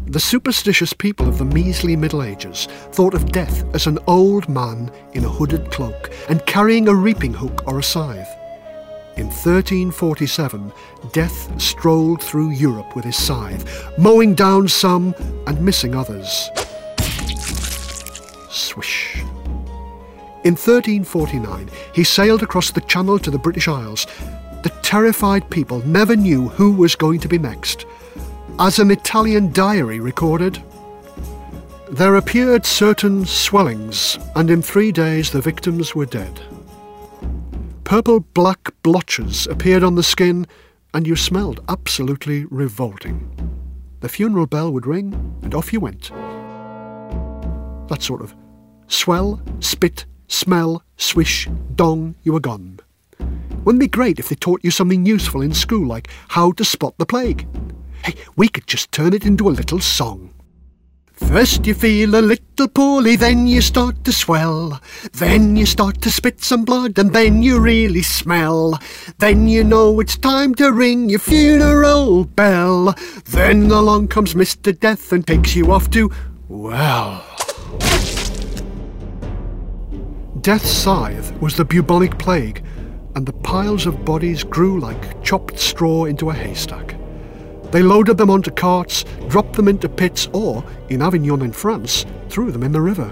The superstitious people of the measly Middle Ages thought of death as an old man in a hooded cloak and carrying a reaping hook or a scythe. In 1347, Death strolled through Europe with his scythe, mowing down some and missing others. Swish. In 1349, he sailed across the Channel to the British Isles. The terrified people never knew who was going to be next. As an Italian diary recorded, there appeared certain swellings, and in 3 days the victims were dead. Purple-black blotches appeared on the skin, and you smelled absolutely revolting. The funeral bell would ring, and off you went. That sort of swell, spit, smell, swish, dong, you were gone. Wouldn't it be great if they taught you something useful in school, like how to spot the plague? Hey, we could just turn it into a little song. First you feel a little poorly, then you start to swell. Then you start to spit some blood, and then you really smell. Then you know it's time to ring your funeral bell. Then along comes Mr. Death and takes you off to, well... Death's scythe was the bubonic plague, and the piles of bodies grew like chopped straw into a haystack. They loaded them onto carts, dropped them into pits, or, in Avignon in France, threw them in the river.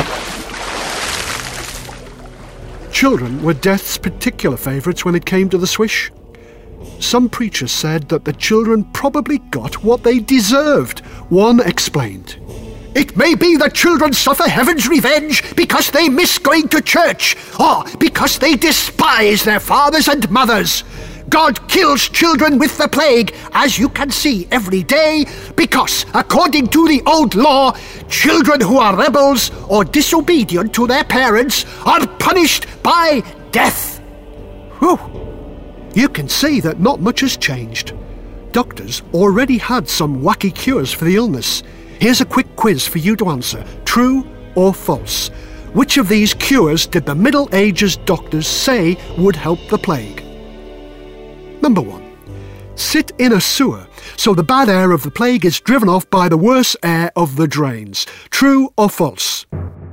Children were Death's particular favourites when it came to the swish. Some preachers said that the children probably got what they deserved. One explained, "It may be that children suffer heaven's revenge because they miss going to church, or because they despise their fathers and mothers. God kills children with the plague, as you can see every day, because, according to the old law, children who are rebels or disobedient to their parents are punished by death." Whew. You can see that not much has changed. Doctors already had some wacky cures for the illness. Here's a quick quiz for you to answer. True or false? Which of these cures did the Middle Ages doctors say would help the plague? Number 1. Sit in a sewer so the bad air of the plague is driven off by the worse air of the drains. True or false?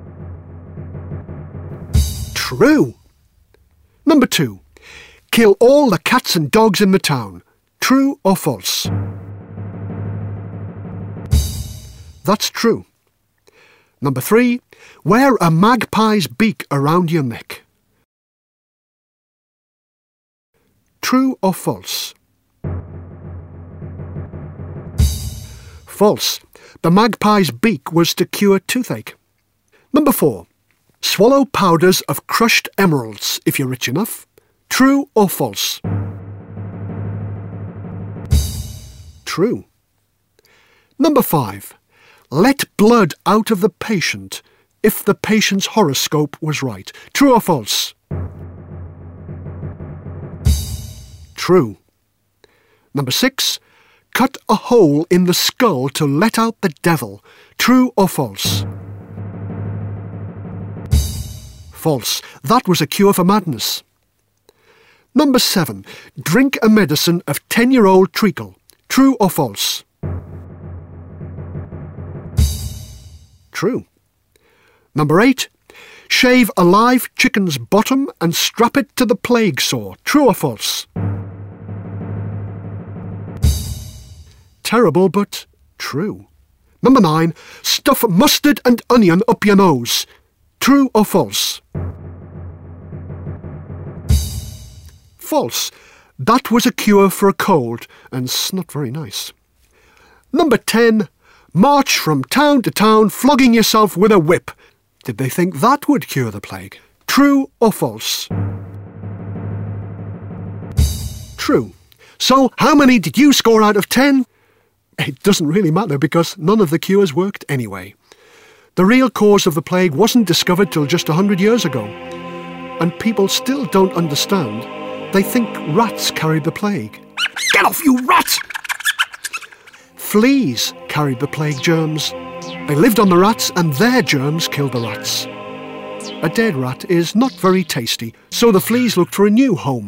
True. Number 2. Kill all the cats and dogs in the town. True or false? That's true. Number 3. Wear a magpie's beak around your neck. True or false? False. The magpie's beak was to cure toothache. Number 4. Swallow powders of crushed emeralds if you're rich enough. True or false? True. Number 5. Let blood out of the patient if the patient's horoscope was right. True or false? True. Number 6. Cut a hole in the skull to let out the devil. True or false? False. That was a cure for madness. Number 7. Drink a medicine of 10-year-old treacle. True or false? True. Number 8. Shave a live chicken's bottom and strap it to the plague sore. True or false? Terrible, but true. Number 9. Stuff mustard and onion up your nose. True or false? False. That was a cure for a cold, and it's not very nice. Number 10. March from town to town flogging yourself with a whip. Did they think that would cure the plague? True or false? True. So, how many did you score out of 10? It doesn't really matter because none of the cures worked anyway. The real cause of the plague wasn't discovered till just 100 years ago. And people still don't understand. They think rats carried the plague. Get off, you rat! Fleas carried the plague germs. They lived on the rats and their germs killed the rats. A dead rat is not very tasty, so the fleas looked for a new home.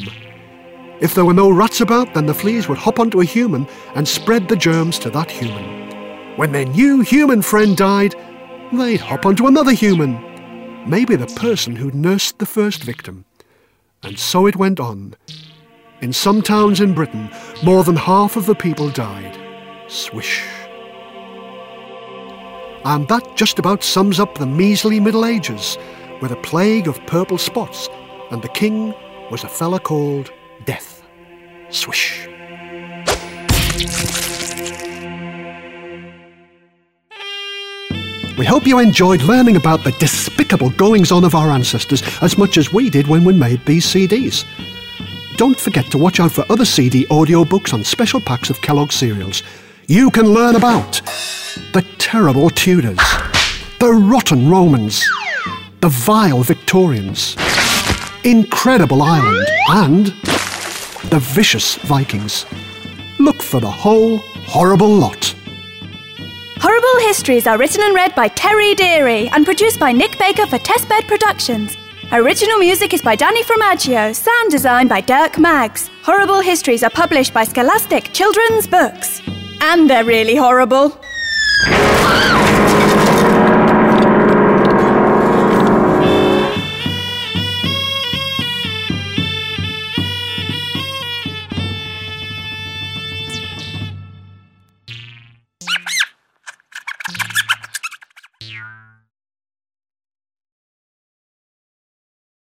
If there were no rats about, then the fleas would hop onto a human and spread the germs to that human. When their new human friend died, they'd hop onto another human, maybe the person who'd nursed the first victim. And so it went on. In some towns in Britain, more than half of the people died. Swish. And that just about sums up the measly Middle Ages, with a plague of purple spots, and the king was a fella called Death. Swish. We hope you enjoyed learning about the despicable goings-on of our ancestors as much as we did when we made these CDs. Don't forget to watch out for other CD audiobooks on special packs of Kellogg's cereals. You can learn about the terrible Tudors, the rotten Romans, the vile Victorians, Incredible Ireland, and the vicious Vikings. Look for the whole horrible lot. Horrible Histories are written and read by Terry Deary and produced by Nick Baker for Testbed Productions. Original music is by Danny Fromaggio, sound design by Dirk Maggs. Horrible Histories are published by Scholastic Children's Books. And they're really horrible.